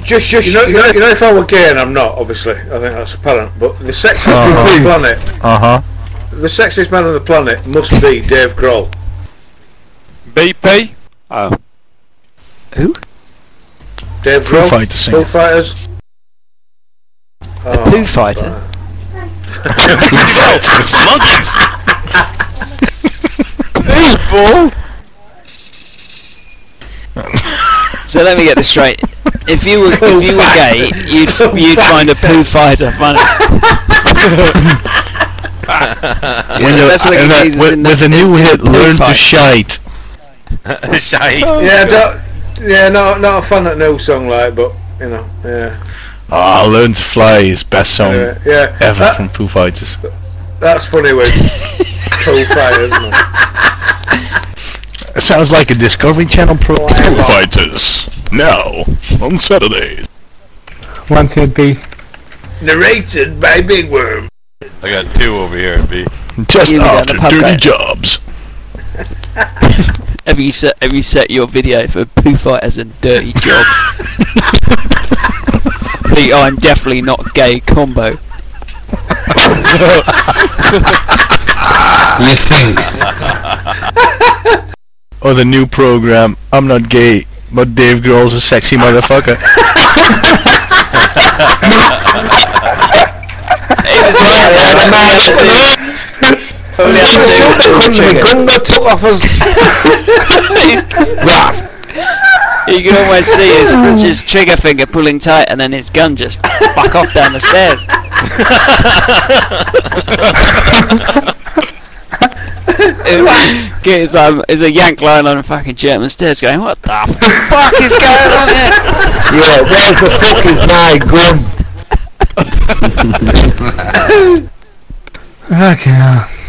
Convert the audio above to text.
you know, if I were gay and I'm not, obviously, I think that's apparent. But the sexiest man on the planet, the sexiest man on the planet must be Dave Grohl. BP? Oh. Who? Dave Grohl. Foo Fighters. The Pooh Fighter. Monkeys. People. So let me get this straight. If you were gay, you'd find a Pooh Fighter funny. With a new hit, Learn to Shite. Shite. Not a fan of no song like, but you know, yeah. Learn to Fly is best song ever from Foo Fighters. That's funny with Foo Fighters, isn't it? It sounds like a Discovery Channel program. Foo Fighters, now on Saturdays. Once it'd be narrated by Big Worm. I got 2 over here, B. Just after Dirty Jobs. Have you set your video for Pooh Fighters and Dirty Jobs? The I'm definitely not gay combo. You think? Or the new program, I'm not gay, but Dave Grohl's a sexy motherfucker. You can almost see his trigger finger pulling tight, and then his gun just fuck off down the stairs. It's a yank lying on a fucking German stairs going, what the fuck is going on here? Yeah, where the fuck is my gun? Okay.